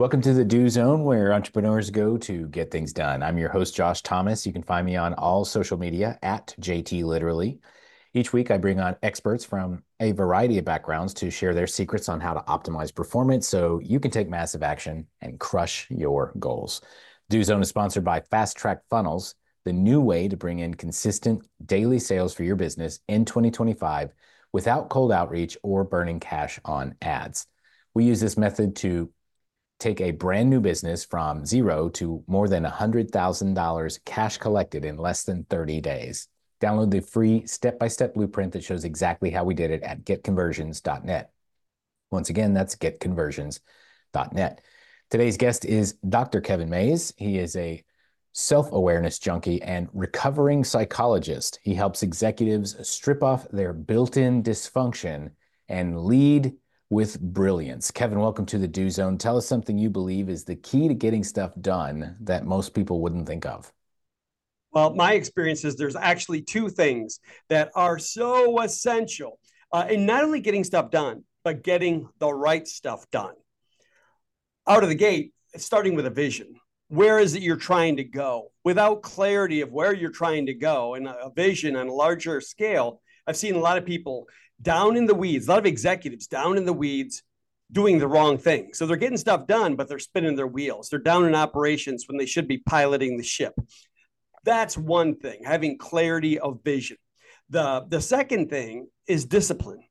Welcome to the Do Zone, where entrepreneurs go to get things done. I'm your host, Josh Thomas. You can find me on all social media at JT Literally. Each week, I bring on experts from a variety of backgrounds to share their secrets on how to optimize performance so you can take massive action and crush your goals. Do Zone is sponsored by Fast Track Funnels, the new way to bring in consistent daily sales for your business in 2025 without cold outreach or burning cash on ads. We use this method to take a brand new business from zero to more than $100,000 cash collected in less than 30 days. Download the free step-by-step blueprint that shows exactly how we did it at getconversions.net. Once again, that's getconversions.net. Today's guest is Dr. Kevin Mays. He is a self-awareness junkie and recovering psychologist. He helps executives strip off their built-in dysfunction and lead with brilliance. Kevin, welcome to the Do Zone. Tell us something you believe is the key to getting stuff done that most people wouldn't think of. Well, my experience is there's actually two things that are so essential in not only getting stuff done, but getting the right stuff done. Out of the gate, starting with a vision. Where is it you're trying to go? Without clarity of where you're trying to go and a vision on a larger scale, I've seen a lot of people down in the weeds, a lot of executives down in the weeds doing the wrong thing. So they're getting stuff done, but they're spinning their wheels. They're down in operations when they should be piloting the ship. That's one thing, having clarity of vision. The second thing is discipline,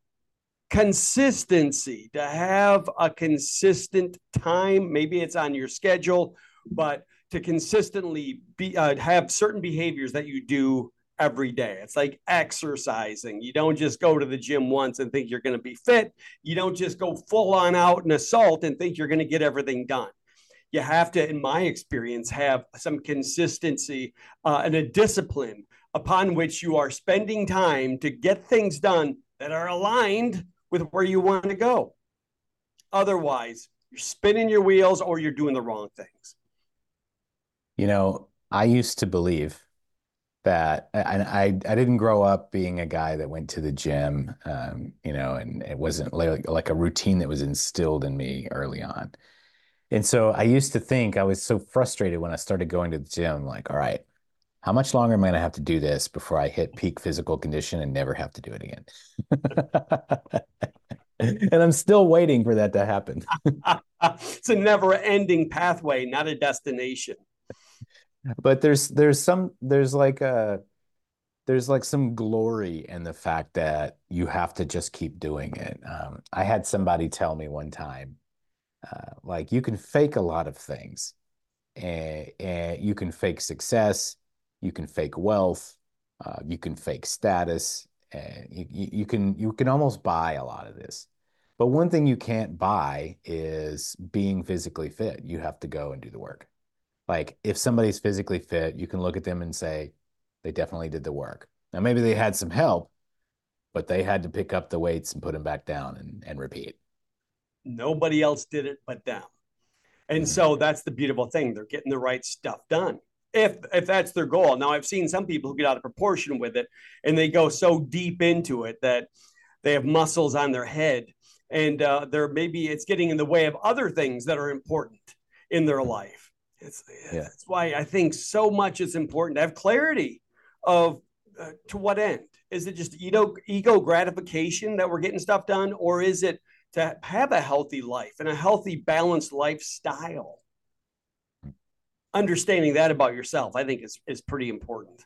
consistency, to have a consistent time. Maybe it's on your schedule, but to consistently have certain behaviors that you do every day. It's like exercising. You don't just go to the gym once and think you're going to be fit. You don't just go full on out and assault and think you're going to get everything done. You have to, in my experience, have some consistency and a discipline upon which you are spending time to get things done that are aligned with where you want to go. Otherwise, you're spinning your wheels or you're doing the wrong things. I used to believe that, and I didn't grow up being a guy that went to the gym, and it wasn't like a routine that was instilled in me early on. And so I used to think I was so frustrated when I started going to the gym, like, all right, how much longer am I going to have to do this before I hit peak physical condition and never have to do it again? And I'm still waiting for that to happen. It's a never ending pathway, not a destination. But there's like some glory in the fact that you have to just keep doing it. I had somebody tell me one time, like you can fake a lot of things, and you can fake success, you can fake wealth, you can fake status, and you can almost buy a lot of this. But one thing you can't buy is being physically fit. You have to go and do the work. Like if somebody's physically fit, you can look at them and say they definitely did the work. Now maybe they had some help, but they had to pick up the weights and put them back down and repeat. Nobody else did it but them. And Mhm. so that's the beautiful thing. They're getting the right stuff done. If that's their goal. Now I've seen some people who get out of proportion with it and they go so deep into it that they have muscles on their head and they're maybe it's getting in the way of other things that are important in their life. Yeah. That's why I think so much is important to have clarity of to what end. Is it just ego gratification that we're getting stuff done, or is it to have a healthy life and a healthy, balanced lifestyle? Understanding that about yourself, I think, is pretty important.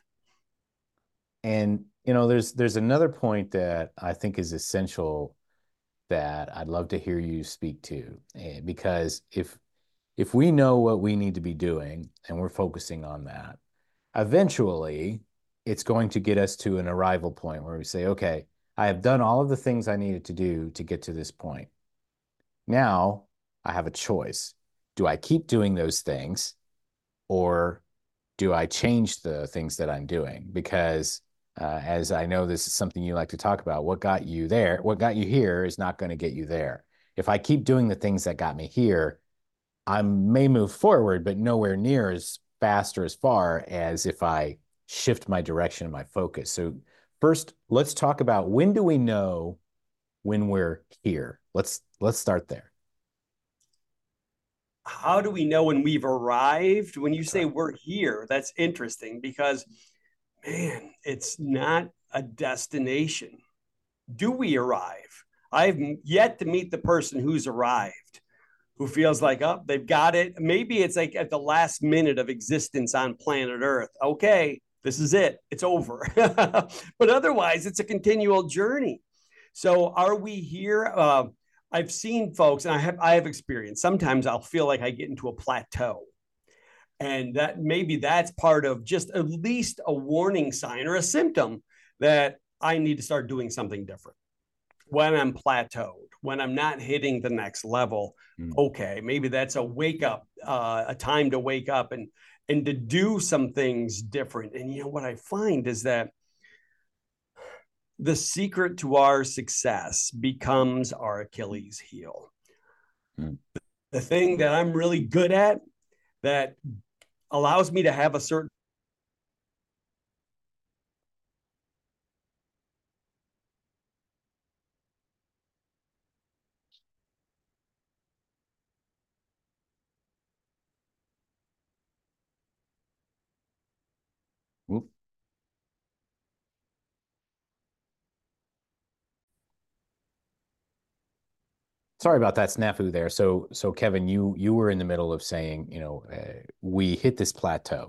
And there's another point that I think is essential that I'd love to hear you speak to. Because if we know what we need to be doing and we're focusing on that, eventually it's going to get us to an arrival point where we say, okay, I have done all of the things I needed to do to get to this point. Now I have a choice. Do I keep doing those things, or do I change the things that I'm doing? Because as I know, this is something you like to talk about. What got you there? What got you here is not going to get you there. If I keep doing the things that got me here, I may move forward, but nowhere near as fast or as far as if I shift my direction and my focus. So first, let's talk about, when do we know when we're here? Let's start there. how do we know when we've arrived? When you That's say right. we're here, that's interesting because, man, it's not a destination. Do we arrive? I've yet to meet the person who's arrived, who feels like, oh, they've got it. Maybe it's like at the last minute of existence on planet Earth. Okay, this is it. It's over. But otherwise, it's a continual journey. So are we here? I've seen folks, and I have experience. Sometimes I'll feel like I get into a plateau, and that maybe that's part of just at least a warning sign or a symptom that I need to start doing something different. When I'm plateaued, when I'm not hitting the next level, Mm. okay, maybe that's a wake up, a time to wake up and to do some things different. And you know what I find is that the secret to our success becomes our Achilles heel. Mm. The thing that I'm really good at that allows me to have a certain. Oop. Sorry about that snafu there. So Kevin, you were in the middle of saying, we hit this plateau.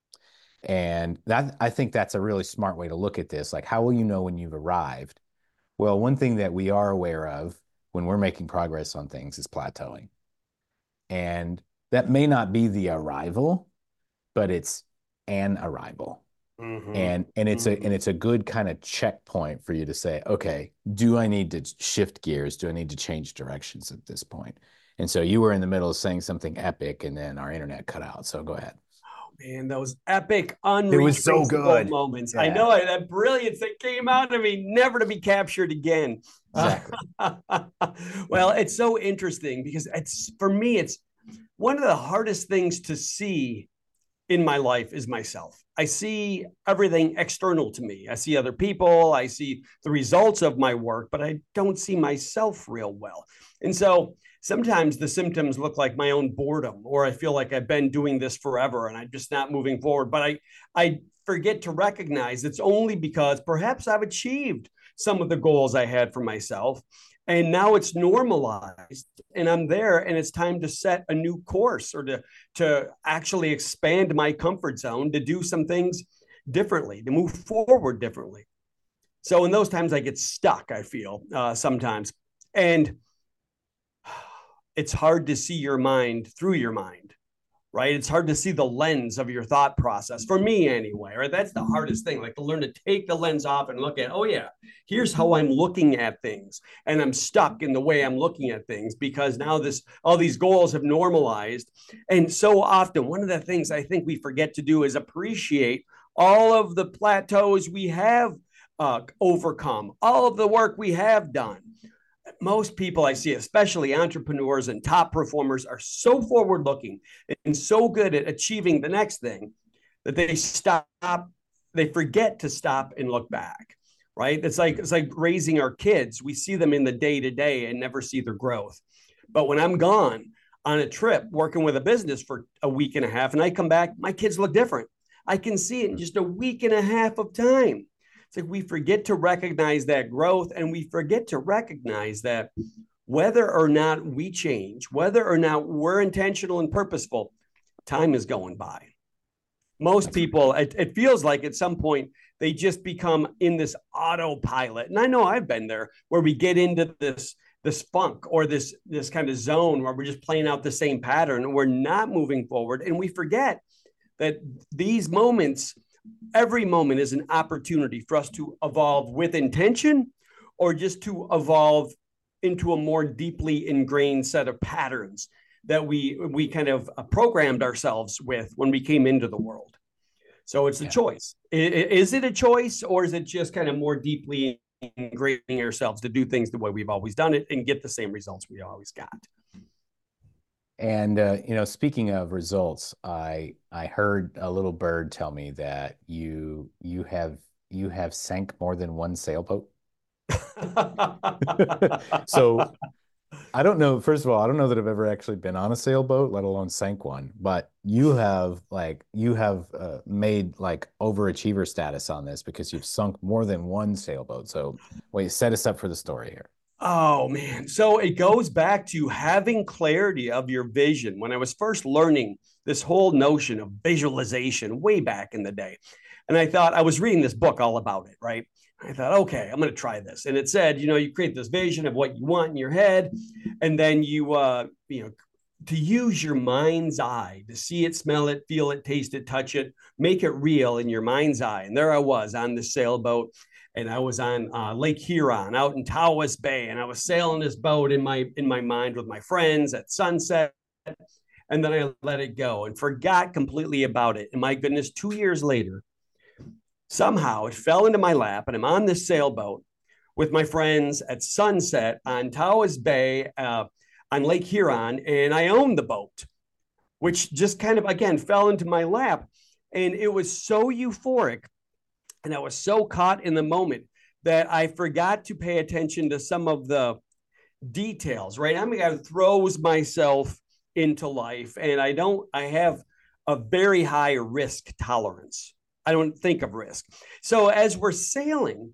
And that I think that's a really smart way to look at this. Like, how will you know when you've arrived? Well, one thing that we are aware of when we're making progress on things is plateauing. And that may not be the arrival, but it's an arrival. Mm-hmm, And it's a good kind of checkpoint for you to say, okay, do I need to shift gears? Do I need to change directions at this point? And so you were in the middle of saying something epic, and then our internet cut out. So go ahead. man, those epic, It was so unretraceable good. moments. I Yeah, know that brilliance that came out of me, never to be captured again. exactly. Well, it's so interesting because it's for me, it's one of the hardest things to see in my life is myself. I see everything external to me. I see other people, I see the results of my work, but I don't see myself real well. And so sometimes the symptoms look like my own boredom, or I feel like I've been doing this forever and I'm just not moving forward. But I forget to recognize it's only because perhaps I've achieved some of the goals I had for myself. And now it's normalized and I'm there and it's time to set a new course or to actually expand my comfort zone, to do some things differently, to move forward differently. So in those times, I get stuck, I feel sometimes. And it's hard to see your mind through your mind, right? It's hard to see the lens of your thought process for me anyway, right? That's the hardest thing, like to learn to take the lens off and look at, oh yeah, here's how I'm looking at things. And I'm stuck in the way I'm looking at things because now all these goals have normalized. And so often, one of the things I think we forget to do is appreciate all of the plateaus we have overcome, all of the work we have done. Most people I see, especially entrepreneurs and top performers, are so forward looking and so good at achieving the next thing that they forget to stop and look back. Right? It's like raising our kids. We see them in the day to day and never see their growth. But when I'm gone on a trip working with a business for a week and a half and I come back, my kids look different. I can see it in just a week and a half of time. It's like we forget to recognize that growth and we forget to recognize that whether or not we change, whether or not we're intentional and purposeful, time is going by. Most That's people, it feels like at some point they just become in this autopilot. And I know I've been there where we get into this funk or this kind of zone where we're just playing out the same pattern and we're not moving forward. And we forget that these moments, every moment is an opportunity for us to evolve with intention or just to evolve into a more deeply ingrained set of patterns that we kind of programmed ourselves with when we came into the world. So it's a yeah. choice. Is it a choice or is it just kind of more deeply ingraining ourselves to do things the way we've always done it and get the same results we always got? And speaking of results, I heard a little bird tell me that you have sank more than one sailboat. So I don't know. First of all, I don't know that I've ever actually been on a sailboat, let alone sank one. But you have made like overachiever status on this because you've sunk more than one sailboat. So wait, set us up for the story here. Oh man. So it goes back to having clarity of your vision. When I was first learning this whole notion of visualization way back in the day, and I thought I was reading this book all about it, right? I thought, okay, I'm going to try this. And it said, you create this vision of what you want in your head, and then to use your mind's eye to see it, smell it, feel it, taste it, touch it, make it real in your mind's eye. And there I was on the sailboat, and I was on Lake Huron out in Tawas Bay, and I was sailing this boat in my mind with my friends at sunset. And then I let it go and forgot completely about it. And my goodness, 2 years later, somehow it fell into my lap, and I'm on this sailboat with my friends at sunset on Tawas Bay on Lake Huron, and I owned the boat, which just kind of, again, fell into my lap. And it was so euphoric, and I was so caught in the moment that I forgot to pay attention to some of the details, right? I'm a guy who throws myself into life, and I have a very high risk tolerance. I don't think of risk. So as we're sailing,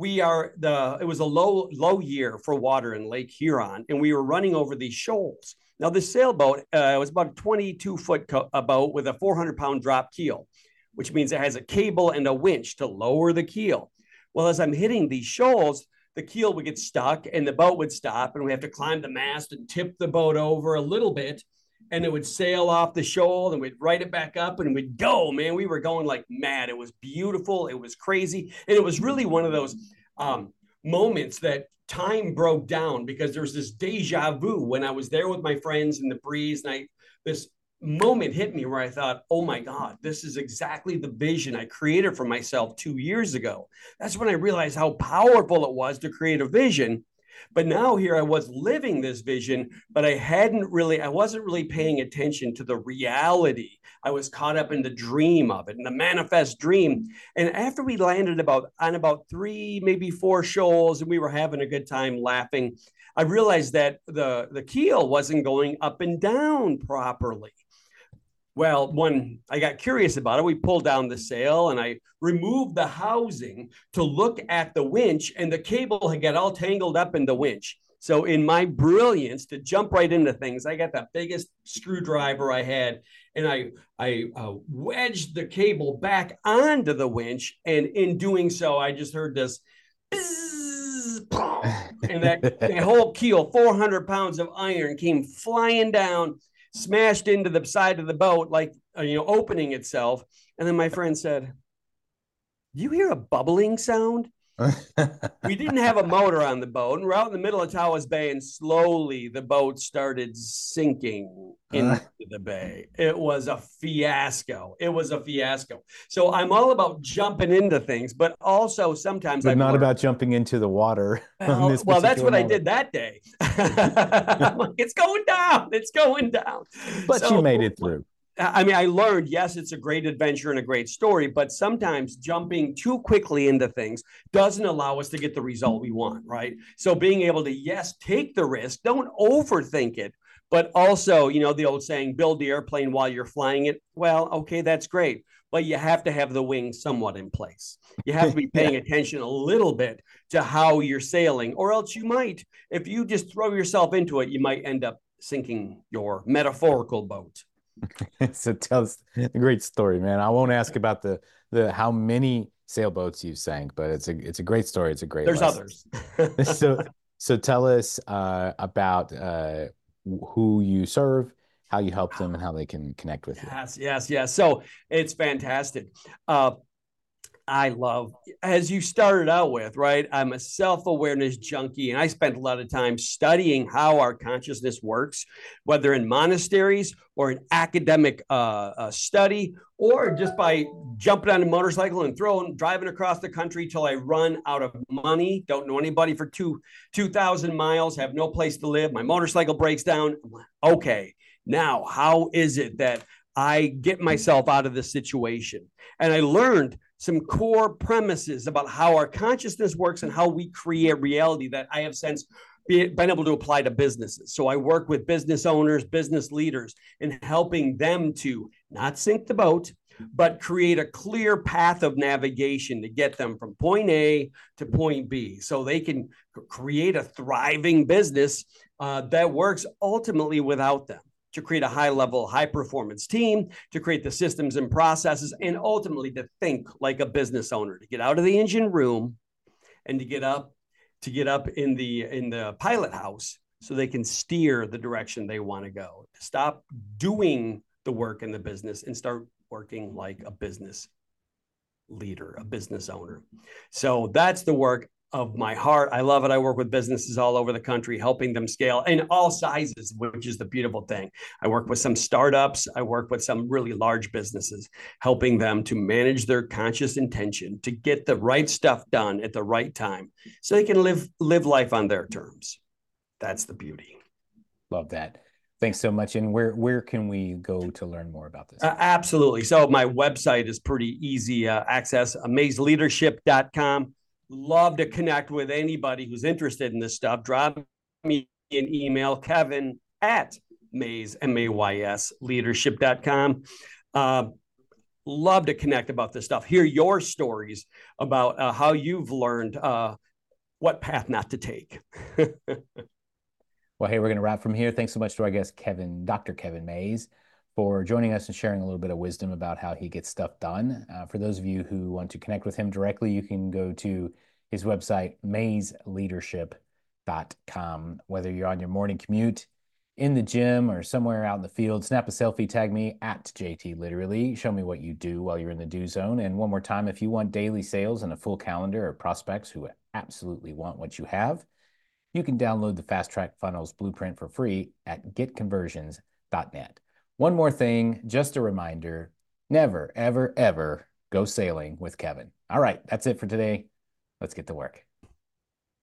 it was a low year for water in Lake Huron, and we were running over these shoals. Now, this sailboat was about a 22-foot boat with a 400-pound drop keel, which means it has a cable and a winch to lower the keel. Well, as I'm hitting these shoals, the keel would get stuck and the boat would stop, and we have to climb the mast and tip the boat over a little bit, and it would sail off the shoal, and we'd right it back up, and we'd go, man. We were going like mad. It was beautiful. It was crazy. And it was really one of those moments that time broke down, because there was this deja vu when I was there with my friends in the breeze, and this moment hit me where I thought, oh my God, this is exactly the vision I created for myself 2 years ago. That's when I realized how powerful it was to create a vision. But now here I was living this vision, but I wasn't really paying attention to the reality. I was caught up in the dream of it, in the manifest dream. And after we landed on about 3, maybe 4 shoals, and we were having a good time laughing, I realized that the keel wasn't going up and down properly. Well, when I got curious about it, we pulled down the sail and I removed the housing to look at the winch, and the cable had got all tangled up in the winch. So in my brilliance to jump right into things, I got the biggest screwdriver I had, and I wedged the cable back onto the winch. And in doing so, I just heard this, and that whole keel, 400 pounds of iron, came flying down, smashed into the side of the boat, like, opening itself. And then my friend said, "Do you hear a bubbling sound?" We didn't have a motor on the boat, and we're out in the middle of Tawas Bay, and slowly the boat started sinking into the bay. It was a fiasco. So I'm all about jumping into things, but also sometimes but not about jumping into the water. Well, that's what I did that day. It's going down. It's going down. But you made it through. I mean, I learned, yes, it's a great adventure and a great story, but sometimes jumping too quickly into things doesn't allow us to get the result we want, right? So being able to, yes, take the risk, don't overthink it, but also, the old saying, build the airplane while you're flying it. Well, okay, that's great, but you have to have the wings somewhat in place. You have to be paying attention a little bit to how you're sailing, or else you might, if you just throw yourself into it, you might end up sinking your metaphorical boat. So tell us a great story, man. I won't ask about the how many sailboats you sank, but it's a great story. It's a great There's lesson. Others. So tell us about who you serve, how you help them, and how they can connect with you. Yes. So it's fantastic. I love, as you started out with, right? I'm a self-awareness junkie, and I spent a lot of time studying how our consciousness works, whether in monasteries or in academic study, or just by jumping on a motorcycle and driving across the country till I run out of money, don't know anybody for 2,000 miles, have no place to live, my motorcycle breaks down. Okay, now how is it that I get myself out of this situation? And I learned some core premises about how our consciousness works and how we create reality that I have since been able to apply to businesses. So I work with business owners, business leaders, in helping them to not sink the boat, but create a clear path of navigation to get them from point A to point B so they can create a thriving business that works ultimately without them, to create a high level, high performance team, to create the systems and processes, and ultimately to think like a business owner, to get out of the engine room and to get up in the pilot house so they can steer the direction they want to go. Stop doing the work in the business and start working like a business leader, a business owner. So that's the work of my heart. I love it. I work with businesses all over the country, helping them scale in all sizes, which is the beautiful thing. I work with some startups. I work with some really large businesses, helping them to manage their conscious intention to get the right stuff done at the right time so they can live life on their terms. That's the beauty. Love that. Thanks so much. And where can we go to learn more about this? Absolutely. So my website is pretty easy access, amazeleadership.com. Love to connect with anybody who's interested in this stuff. Drop me an email, Kevin at Mays, M-A-Y-S, leadership.com. Love to connect about this stuff. Hear your stories about how you've learned what path not to take. Well, hey, we're going to wrap from here. Thanks so much to our guest, Dr. Kevin Mays, for joining us and sharing a little bit of wisdom about how he gets stuff done. For those of you who want to connect with him directly, you can go to his website, maysleadership.com. Whether you're on your morning commute, in the gym, or somewhere out in the field, snap a selfie, tag me at JT Literally. Show me what you do while you're in the do zone. And one more time, if you want daily sales and a full calendar, or prospects who absolutely want what you have, you can download the Fast Track Funnels Blueprint for free at getconversions.net. One more thing, just a reminder, never, ever, ever go sailing with Kevin. All right, that's it for today. Let's get to work.